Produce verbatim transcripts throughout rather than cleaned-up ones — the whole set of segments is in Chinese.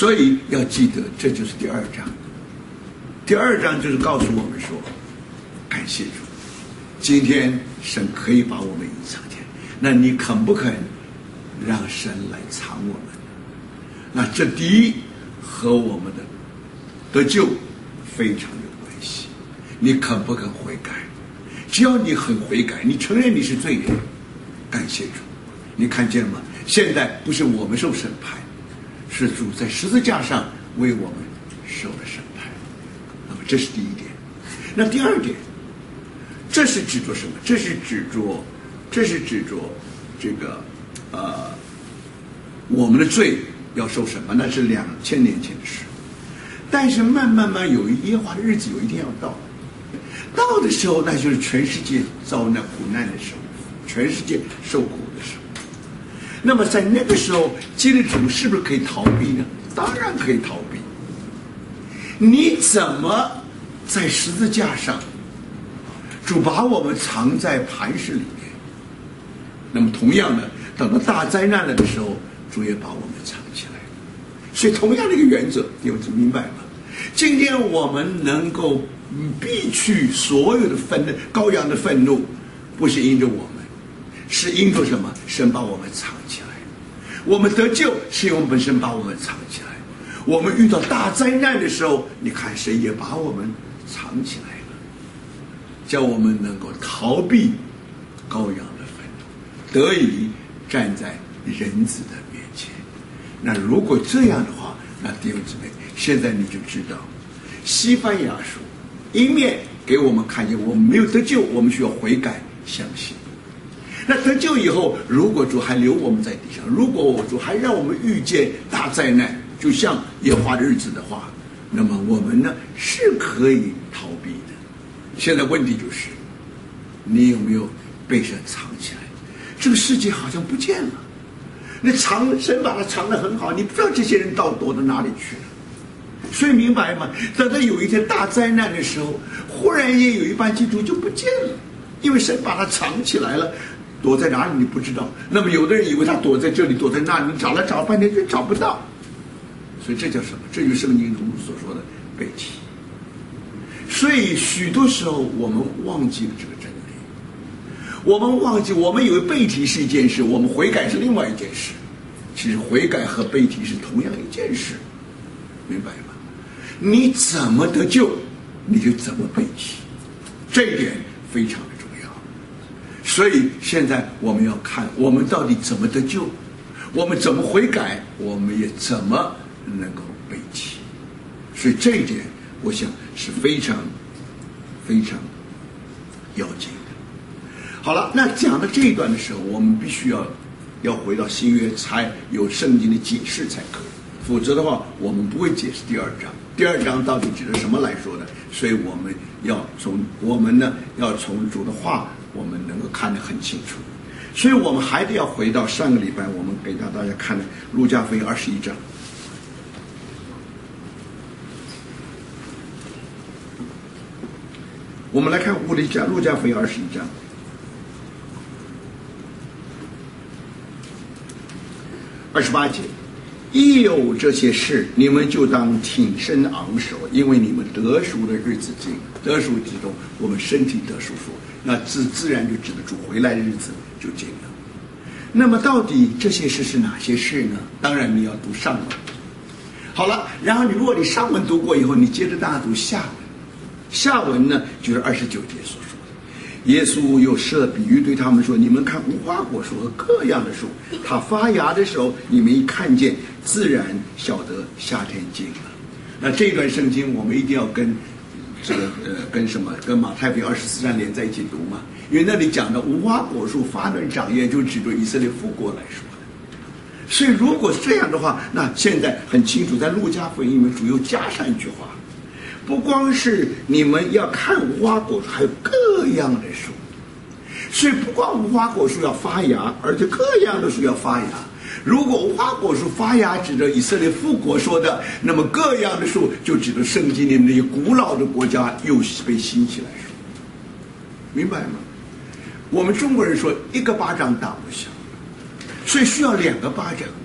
所以要记得，这就是第二章。第二章就是告诉我们说，感谢主，今天神可以把我们隐藏起来，那你肯不肯让神来藏我们？那这第一和我们的得救非常有关系。你肯不肯悔改？只要你很悔改，你承认你是罪人，感谢主。你看见吗？现在不是我们受审判，是主在十字架上为我们受了审判。那么这是第一点。那第二点，这是指着什么？这是指着，这是指着这个呃，我们的罪要受审判，那是两千年前的事。但是慢慢慢有耶和华的日子有一天要到，到的时候，那就是全世界遭难苦难的时候，全世界受苦的时候。那么在那个时候，基督徒是不是可以逃避呢？当然可以逃避。你怎么在十字架上，主把我们藏在磐石里面？那么同样的，等到大灾难了的时候，主也把我们藏起来。所以同样的一个原则，你们明白吗？今天我们能够避去所有的愤怒，羔羊的愤怒，不是因着我们，是因着什么？神把我们藏起来。我们得救是因为我们本身把我们藏起来。我们遇到大灾难的时候，你看神也把我们藏起来了，叫我们能够逃避羔羊的愤怒，得以站在人子的面前。那如果这样的话，那弟兄姊妹，现在你就知道，西番雅书一面给我们看见我们没有得救，我们需要悔改相信。那得救以后，如果主还留我们在地上，如果主还让我们遇见大灾难，就像耶和华的日子的话，那么我们呢是可以逃避的。现在问题就是，你有没有被神藏起来？这个世界好像不见了，那藏神把它藏得很好，你不知道这些人到躲到哪里去了。所以明白吗？等到有一天大灾难的时候，忽然间有一班基督徒就不见了，因为神把它藏起来了，躲在哪里你不知道。那么有的人以为他躲在这里，躲在那里，你找了找了半天就找不到。所以这叫什么？这就是圣经中所说的背弃。所以许多时候我们忘记了这个真理，我们忘记，我们以为背弃是一件事，我们悔改是另外一件事。其实悔改和背弃是同样一件事，明白吗？你怎么得救，你就怎么背弃，这一点非常的重要。所以现在我们要看我们到底怎么得救，我们怎么悔改，我们也怎么能够背弃。所以这一点我想是非常非常要紧的。好了，那讲到这一段的时候，我们必须要要回到新约才有圣经的解释才可以，否则的话我们不会解释第二章。第二章到底指的什么来说呢？所以我们要从我们呢要从主的话，我们能够看得很清楚。所以我们还得要回到上个礼拜我们给到大家看的路加福音二十一章。我们来看路加路加福音二十一章二十八节。一有这些事，你们就当挺身昂首，因为你们得赎的日子近。得赎之中，我们身体得赎赎，那自自然就指得主回来的日子就近了。那么到底这些事是哪些事呢？当然你要读上文。好了，然后你如果你上文读过以后，你接着大家读下文。下文呢就是二十九节所说的，耶稣又设比喻对他们说，你们看无花果树和各样的树，它发芽的时候，你们一看见，自然晓得夏天近了。那这段圣经我们一定要跟这个呃跟什么跟马太福音二十四章连在一起读嘛，因为那里讲的无花果树发嫩长叶，就指着以色列复国来说的。所以如果是这样的话，那现在很清楚，在路加福音里面主又加上一句话，不光是你们要看无花果树，还有各样的树。所以不光无花果树要发芽，而且各样的树要发芽。如果无花果树发芽指着以色列复国说的，那么各样的树就指着圣经里那些古老的国家又被兴起来说，明白吗？我们中国人说一个巴掌打不响，所以需要两个巴掌。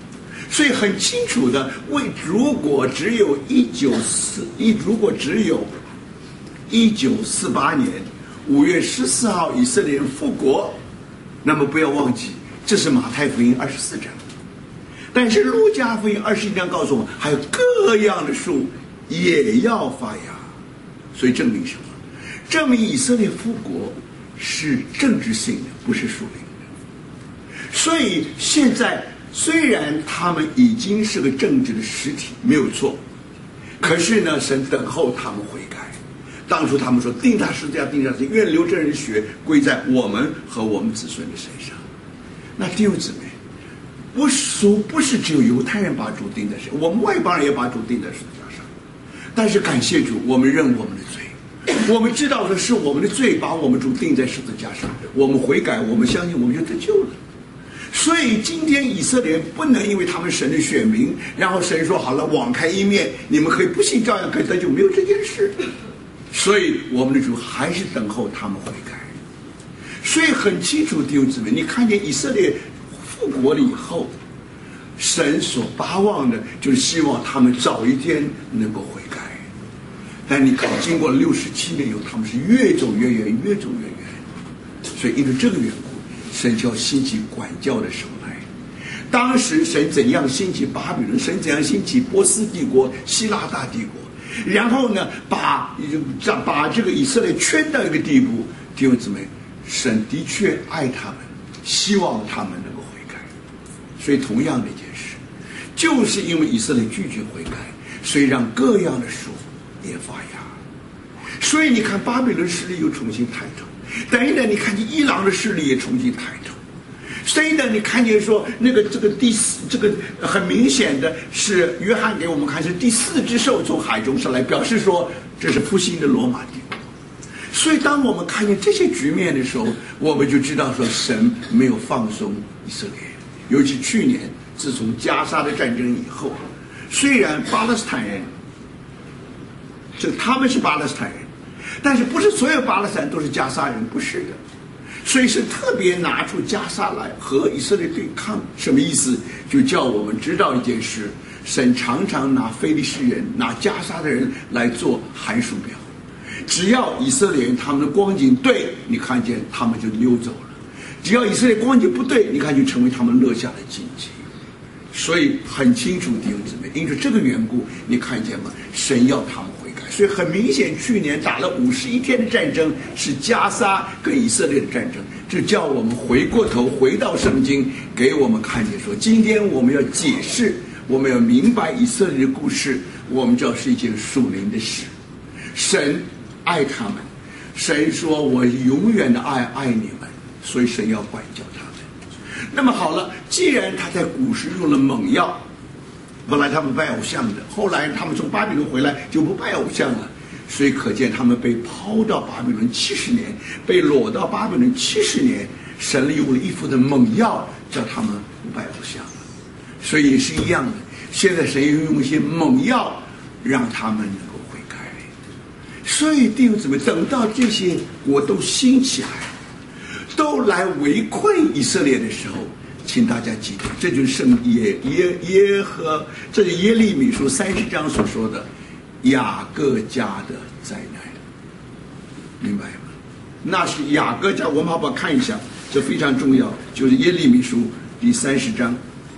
所以很清楚的，为如果只有一九四一，如果只有一九四八年五月十四号以色列人复国，那么不要忘记，这是马太福音二十四章。但是路加福音二十一章告诉我们，还有各样的树也要发芽，所以证明什么？证明以色列复国是政治性的，不是属灵的。所以现在虽然他们已经是个政治的实体，没有错，可是呢，神等候他们悔改。当初他们说定他十字架，定他十字架，愿流这人血归在我们和我们子孙的身上。那弟兄姊妹，不是不是只有犹太人把主钉在身上，我们外邦人也把主钉在十字架上。但是感谢主，我们认我们的罪，我们知道的是我们的罪把我们主钉在十字架上，我们悔改，我们相信，我们就得救了。所以今天以色列人不能因为他们神的选民，然后神说好了，网开一面，你们可以不信照样可以得救，没有这件事。所以我们的主还是等候他们悔改。所以很清楚，弟兄姊妹，你看见以色列复国了以后，神所巴望的就是希望他们早一天能够悔改。但你看，经过六十七年以后，他们是越走越远，越走越远。所以因为这个缘故，神就要兴起管教的手来。当时神怎样兴起巴比伦，神怎样兴起波斯帝国、希腊大帝国，然后呢，把把这个以色列圈到一个地步。弟兄姊妹，神的确爱他们，希望他们能够悔改。所以同样的一件事，就是因为以色列拒绝悔改，所以让各样的树也发芽。所以你看巴比伦势力又重新抬头，等一等你看见伊朗的势力也重新抬头，所以呢你看见说那个这个第四这个很明显的是约翰给我们看是第四只兽从海中上来，表示说这是复兴的罗马帝国。所以当我们看见这些局面的时候，我们就知道说神没有放松以色列。尤其去年自从加沙的战争以后，虽然巴勒斯坦人这他们是巴勒斯坦人，但是不是所有巴勒斯坦都是加沙人，不是的。所以是特别拿出加沙来和以色列对抗。什么意思？就叫我们知道一件事，神常常拿非利士人拿加沙的人来做函数表，只要以色列人他们的光景对，你看见他们就溜走了，只要以色列光景不对，你看就成为他们落下的荆棘。所以很清楚弟兄姊妹，因着这个缘故，你看见吗？神要他们悔改。所以很明显，去年打了五十一天的战争是加沙跟以色列的战争，这叫我们回过头回到圣经，给我们看见说，今天我们要解释，我们要明白以色列的故事，我们知道是一件属灵的事。神爱他们，神说我永远的爱爱你们，所以神要管教他们。那么好了，既然他在古时用了猛药，本来他们拜偶像的，后来他们从巴比伦回来就不拜偶像了，所以可见他们被抛到巴比伦七十年，被裸到巴比伦七十年，神利用了一副的猛药，叫他们不拜偶像了。所以也是一样的，现在神又用一些猛药让他们能够悔改。所以弟兄姊妹，等到这些国都兴起来，都来围困以色列的时候，请大家记得，这就是圣耶耶耶和这是耶利米书三十章所说的雅各家的灾难，明白吗？那是雅各家，我们好不好看一下？这非常重要，就是耶利米书第三十章。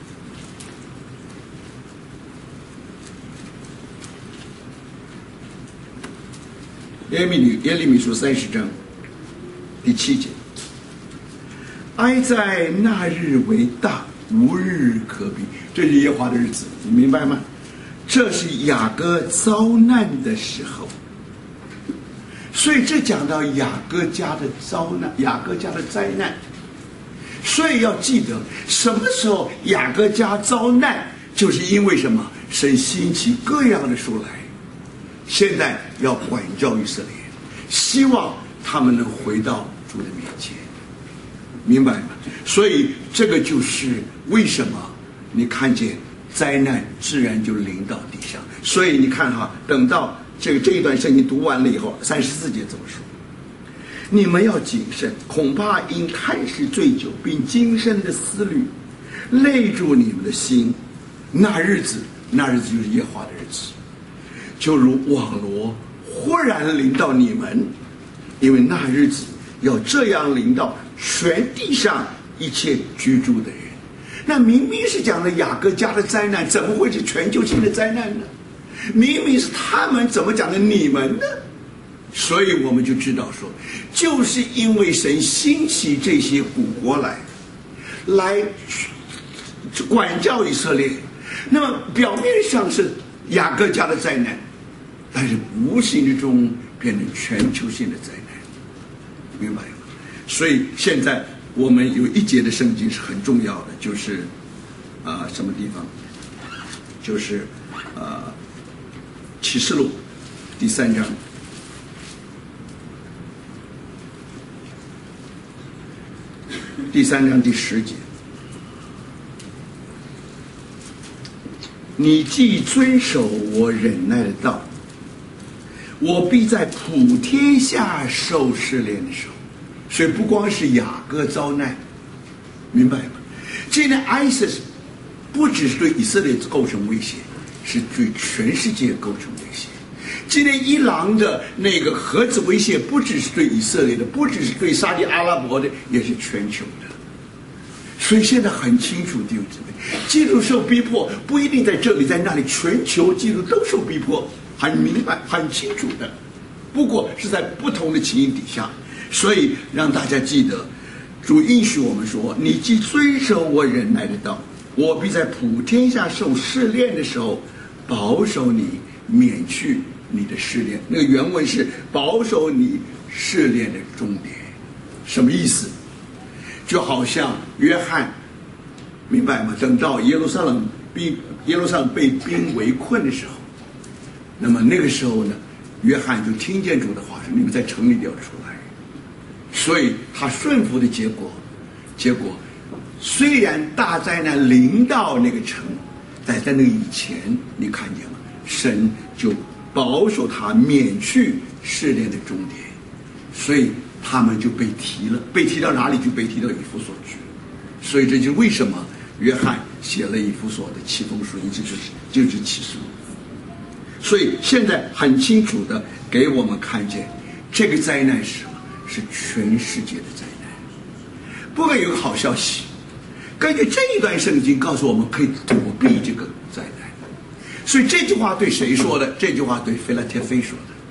耶利米耶利米书三十章第七节。哀在那日为大，无日可比。这是耶和华的日子，你明白吗？这是雅各遭难的时候，所以这讲到雅各家的遭难，雅各家的灾难。所以要记得，什么时候雅各家遭难，就是因为什么？神兴起各样的书来，现在要管教以色列，希望他们能回到主的面前。明白吗？所以这个就是为什么你看见灾难自然就临到地上。所以你看哈，等到这个这一段圣经读完了以后，三十四节怎么说？你们要谨慎，恐怕因贪食醉酒并今生的思虑累住你们的心， 那日子，那日子就是耶和华的日子，就如网罗忽然临到你们，因为那日子要这样临到全地上一切居住的人。那明明是讲的雅各家的灾难，怎么会是全球性的灾难呢？明明是他们，怎么讲的你们呢？所以我们就知道说，就是因为神兴起这些古国来来管教以色列，那么表面上是雅各家的灾难，但是无形之中变成全球性的灾难，明白吗？所以现在我们有一节的圣经是很重要的，就是啊、呃、什么地方？就是呃启示录第三章。第三章第十节，你既遵守我忍耐的道，我必在普天下受试炼的时候。所以不光是雅各遭难，明白吗？今天 ISIS 不只是对以色列构成威胁，是对全世界构成威胁。今天伊朗的那个核子威胁不只是对以色列的，不只是对沙特阿拉伯的，也是全球的。所以现在很清楚，弟兄姊妹，基督受逼迫不一定在这里在那里，全球基督都受逼迫，很明白很清楚的，不过是在不同的情形底下。所以让大家记得，主应许我们说，你既遵守我忍耐的道，我必在普天下受试炼的时候保守你，免去你的试炼。那个原文是保守你试炼的终点。什么意思？就好像约翰，明白吗？等到耶路撒冷兵耶路撒冷被兵围困的时候，那么那个时候呢，约翰就听见主的话说，你们在城里要出来。所以他顺服的结果，结果虽然大灾难临到那个城，但在那个以前，你看见了，神就保守他免去试炼的终点，所以他们就被提了，被提到哪里？就被提到以弗所去。所以这就是为什么约翰写了以弗所的七封书，就是就是启示录。所以现在很清楚的给我们看见，这个灾难是什么？是全世界的灾难。不过有个好消息，根据这一段圣经告诉我们，可以躲避这个灾难。所以这句话对谁说的？这句话对腓拉铁非说的。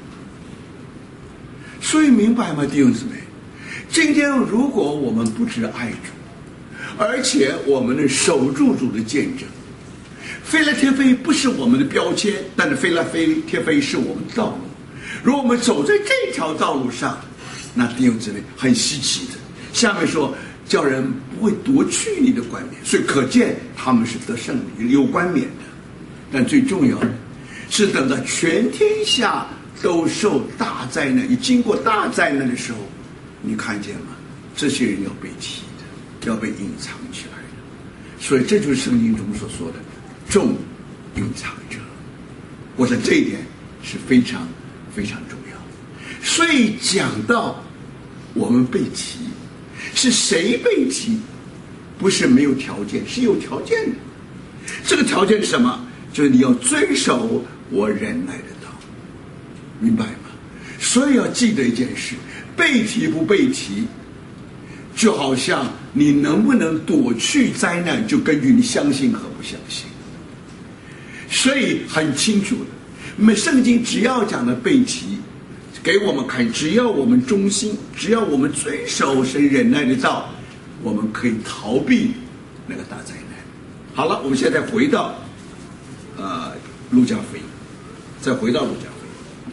所以明白吗，弟兄姊妹？今天如果我们不只爱主，而且我们能守住主的见证，腓拉铁非不是我们的标签，但是腓拉铁非是我们的道路。如果我们走在这条道路上，那弟兄姊妹很稀奇的。下面说叫人不会夺去你的冠冕，所以可见他们是得胜的，有冠冕的。但最重要的是等到全天下都受大灾难，已经过大灾难的时候，你看见吗？这些人要被提的，要被隐藏起来的。所以这就是圣经中所说的众隐藏者。我想这一点是非常非常重要。所以讲到我们被提，是谁被提？不是没有条件，是有条件的。这个条件是什么？就是你要遵守我忍耐的道，明白吗？所以要记得一件事，被提不被提，就好像你能不能躲去灾难，就根据你相信和不相信。所以很清楚的，我们圣经只要讲的被提，给我们看，只要我们忠心，只要我们遵守神忍耐的道，我们可以逃避那个大灾难。好了，我们现在回到呃路加福音，再回到路加福音，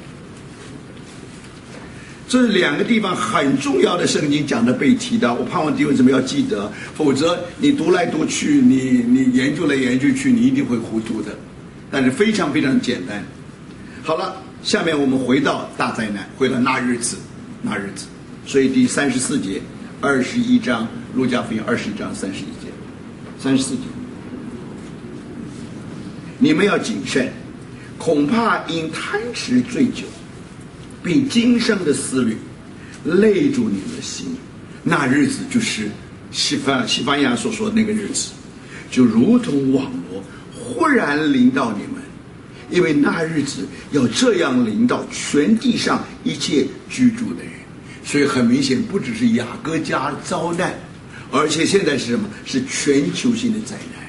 这两个地方很重要的圣经讲的被提到，我盼望弟兄姊妹要记得，否则你读来读去，你你研究来研究去，你一定会糊涂的。但是非常非常简单。好了，下面我们回到大灾难，回到那日子，那日子。所以第三十四节，二十一章，路加福音二十一章三十一节，三十四节，你们要谨慎，恐怕因贪吃醉酒，并今生的思虑，累住你们的心。那日子就是西番西班牙所说的那个日子，就如同网罗忽然临到你们，因为那日子要这样临到全地上一切居住的人。所以很明显，不只是雅各家遭难，而且现在是什么？是全球性的灾难。